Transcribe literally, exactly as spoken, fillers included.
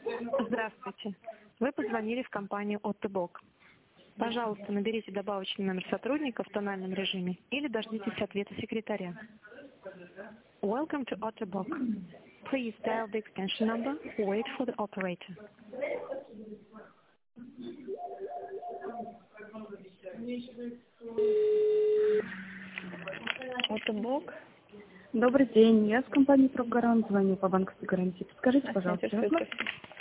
Здравствуйте. Вы позвонили в компанию Оттобок. Пожалуйста, наберите добавочный номер сотрудника в тональном режиме или дождитесь ответа секретаря. Welcome to Otterbock. Please dial the extension number or wait for the operator. Otterbock. Добрый день, я с компании «Профгарант» звоню по банковской гарантии. Подскажите, пожалуйста, возможно?